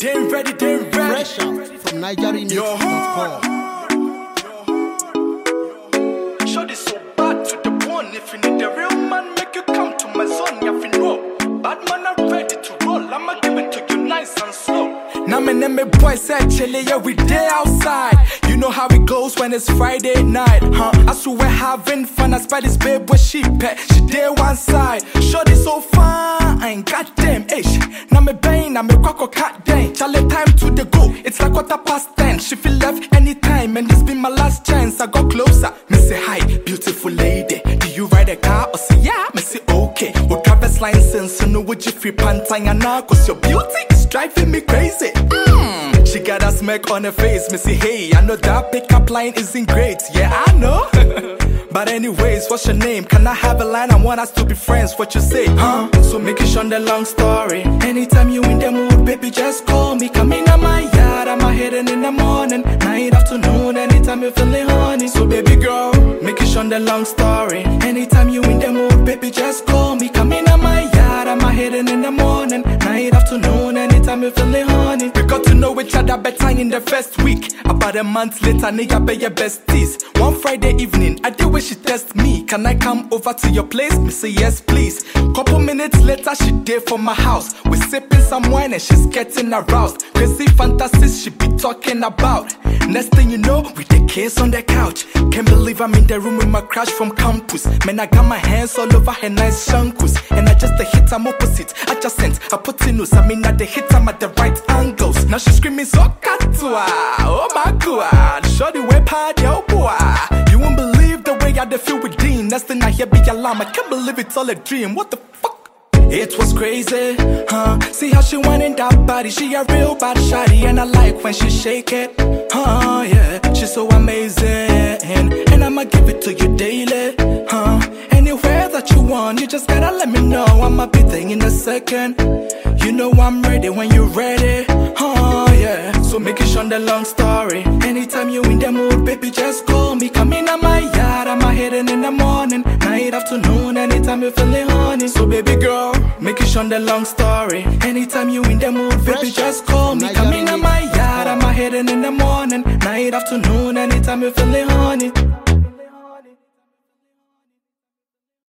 ready. Fresh out from NigerRemix.com. Show this so bad to the bone. If you need a real man, make you come to my zone. You have know. Bad man are ready to roll. I'ma give it to you nice and slow. Now my name is boy said chilly, yeah, we day outside. You know how it goes when it's Friday night, huh? I swear we're having fun. I spy this babe where she pet. She day one side. Shorty so fine, goddamn ish. Now me bang, now me quack cat dang. Charlie time to the go. It's like 10:15. She feel left anytime, and this be my last chance. I go closer. Me say hi, beautiful lady. Do you ride a car or say yeah? Me say okay. With driver's license, you know what you free pantang now, cause your beauty is driving me crazy. She got a smirk on her face. Me say hey, I know that pickup line isn't great. Yeah, I know. But anyways, what's your name? Can I have a line? I want us to be friends. What you say, huh? So make it short the long story. Anytime you in the mood, baby, just call me. Come in my yard, I'm heading in the morning, night, afternoon, anytime you feeling horny. So baby girl, make it short the long story. Anytime you in the mood, baby, just call me. Come in my yard, I'm heading in the morning, night, afternoon, anytime you feeling horny. We got to know each other better in the first week. About a month later, nigga, be your besties. One Friday evening, I did where she test me. Can I come over to your place? Me say yes, please. Couple minutes later, she there for my house. We sipping some wine and she's getting aroused. Crazy fantasies she be talking about. Next thing you know, with the kids on the couch. Can't believe I'm in the room with my crush from campus. Man, I got my hands all over her nice shankles. And I just hit I'm opposite, adjacent. I put in news, I mean at the hit I'm at the right angles. Now she's screaming so katua. Oh my god, shorty way party, oh boy. You won't believe the way I feel with Dean. Next thing I hear be alarm, I can't believe it's all a dream. What the fuck? It was crazy, huh? See how she wanted that body. She a real bad shawty, and I like when she shake it, huh? Yeah, she's so amazing, and I'ma give it to you daily, huh? Anywhere that you want, you just gotta let me know. I'ma be there in a second. You know I'm ready when you're ready, huh? Yeah. So make it short the long story. Anytime you in the mood, baby, just call me. Come in my yard, I'm heading in the morning, night, afternoon, anytime you feeling horny. So baby girl, make it short the long story. Anytime you in the mood, baby, just call me. Come in my yard, I'm heading in the morning, night, afternoon, anytime you feeling horny.